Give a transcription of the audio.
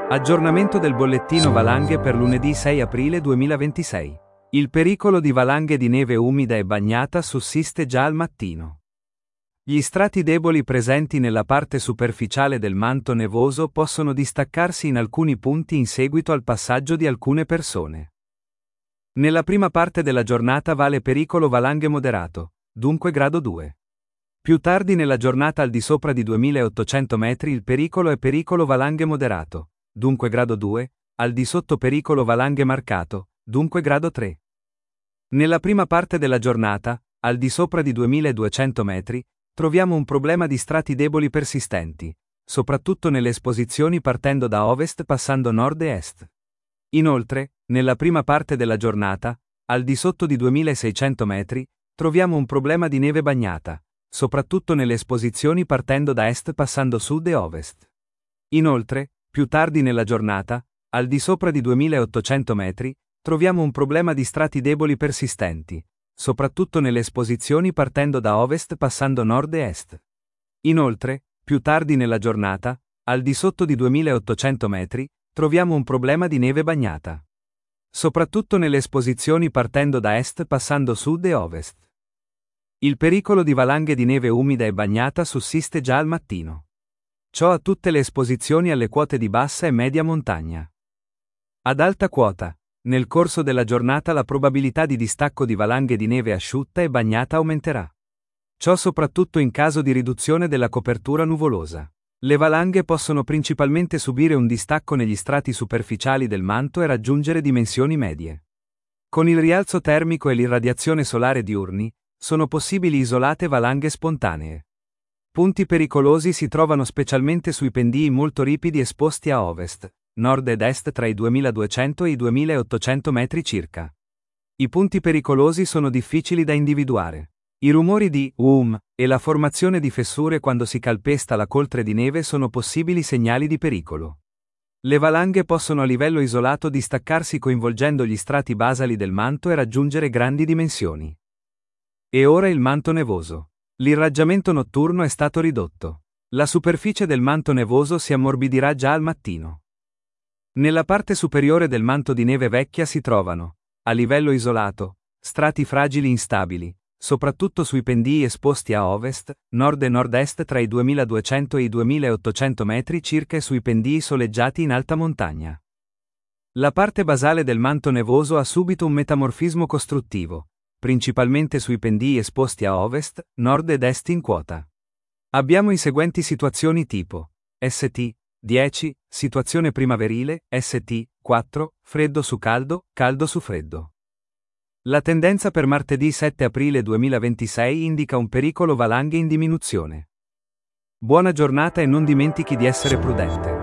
Aggiornamento del bollettino valanghe per lunedì 6 aprile 2026. Il pericolo di valanghe di neve umida e bagnata sussiste già al mattino. Gli strati deboli presenti nella parte superficiale del manto nevoso possono distaccarsi in alcuni punti in seguito al passaggio di alcune persone. Nella prima parte della giornata vale pericolo valanghe moderato, dunque grado 2. Più tardi nella giornata al di sopra di 2800 metri il pericolo è pericolo valanghe moderato, dunque grado 2, al di sotto pericolo valanghe marcato, dunque grado 3. Nella prima parte della giornata, al di sopra di 2200 metri, troviamo un problema di strati deboli persistenti, soprattutto nelle esposizioni partendo da ovest passando nord e est. Inoltre, nella prima parte della giornata, al di sotto di 2600 metri, troviamo un problema di neve bagnata, soprattutto nelle esposizioni partendo da est passando sud e ovest. Inoltre, più tardi nella giornata, al di sopra di 2800 metri, troviamo un problema di strati deboli persistenti, soprattutto nelle esposizioni partendo da ovest passando nord e est. Inoltre, più tardi nella giornata, al di sotto di 2800 metri, troviamo un problema di neve bagnata, soprattutto nelle esposizioni partendo da est passando sud e ovest. Il pericolo di valanghe di neve umida e bagnata sussiste già al mattino. Ciò a tutte le esposizioni alle quote di bassa e media montagna. Ad alta quota, nel corso della giornata la probabilità di distacco di valanghe di neve asciutta e bagnata aumenterà. Ciò soprattutto in caso di riduzione della copertura nuvolosa. Le valanghe possono principalmente subire un distacco negli strati superficiali del manto e raggiungere dimensioni medie. Con il rialzo termico e l'irradiazione solare diurni, sono possibili isolate valanghe spontanee. Punti pericolosi si trovano specialmente sui pendii molto ripidi esposti a ovest, nord ed est tra i 2200 e i 2800 metri circa. I punti pericolosi sono difficili da individuare. I rumori di e la formazione di fessure quando si calpesta la coltre di neve sono possibili segnali di pericolo. Le valanghe possono a livello isolato distaccarsi coinvolgendo gli strati basali del manto e raggiungere grandi dimensioni. E ora il manto nevoso. L'irraggiamento notturno è stato ridotto. La superficie del manto nevoso si ammorbidirà già al mattino. Nella parte superiore del manto di neve vecchia si trovano, a livello isolato, strati fragili instabili, soprattutto sui pendii esposti a ovest, nord e nord-est tra i 2200 e i 2800 metri circa e sui pendii soleggiati in alta montagna. La parte basale del manto nevoso ha subito un metamorfismo costruttivo, principalmente sui pendii esposti a ovest, nord ed est in quota. Abbiamo i seguenti situazioni tipo: St. 10, situazione primaverile, St. 4, freddo su caldo, caldo su freddo. La tendenza per martedì 7 aprile 2026 indica un pericolo valanghe in diminuzione. Buona giornata e non dimentichi di essere prudente.